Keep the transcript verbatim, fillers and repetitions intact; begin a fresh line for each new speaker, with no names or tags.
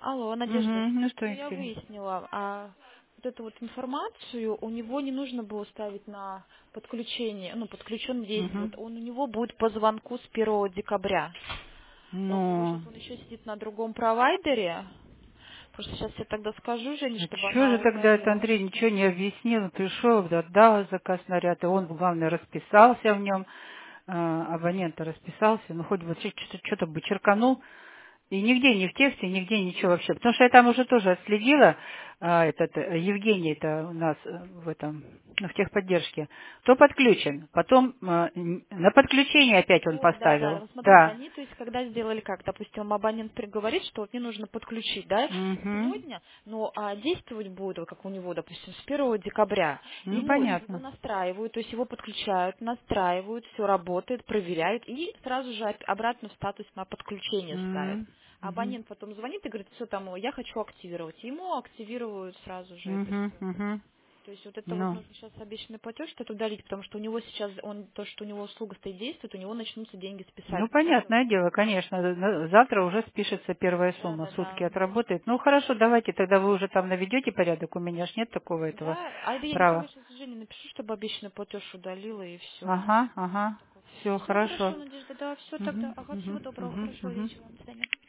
Алло, Надежда,
Мгм. Ну что,
ну, я
интересно.
выяснила, а вот эту вот информацию у него не нужно было ставить на подключение, ну, подключен действует.
Мгм.
Он у него будет по звонку с первого декабря. Он,
Ну,
может, он еще сидит на другом провайдере. Просто сейчас я тогда скажу Жене, чтобы
что
она
же тогда это
удалила.
Андрей ничего не объяснил, пришел, отдал заказ наряд, и он, главное, расписался в нем, абонент расписался, ну хоть бы что-то что-то бы черканул, и нигде, ни в тексте, нигде ничего вообще. Потому что я там уже тоже отследила, а, этот э, Евгений, это у нас э, в этом, ну, в техподдержке, то подключен. Потом э, н- на подключение опять он
Вот, да, да.
поставил.
Ну, смотрите,
Да.
они, то есть, когда сделали как, допустим, абонент при- говорит, что вот мне нужно подключить, да,
Угу.
сегодня, но а, действовать будет, вот как у него, допустим, с первого декабря.
Ну,
Ему его
понятно.
настраивают, то есть его подключают, настраивают, все работает, проверяют и сразу же оп- обратно в статус на подключение ставят.
М, мгм.
Абонент потом звонит и говорит, все там, я хочу активировать. Ему активируют сразу же это
Мгм,
все.
мгм.
То есть вот это вот
Ну,
нужно сейчас обещанный платеж что-то удалить, потому что у него сейчас, он, то, что у него услуга стоит действует, у него начнутся деньги
ну,
списать.
понятное дело, конечно. На- Завтра уже спишется первая
Да,
сумма,
да, да.
сутки отработает. Ну, хорошо, давайте, тогда вы уже там наведете порядок. У меня ж нет такого этого
Да, а это я
права.
тогда сейчас Жене напишу, чтобы обещанный платеж удалила и все.
Ага, ага. Все
Все
хорошо.
хорошо, Надежда, да, все тогда.
Мгм,
Ага, всего
мгм,
доброго,
мгм,
хорошего
мгм.
вечера. До свидания.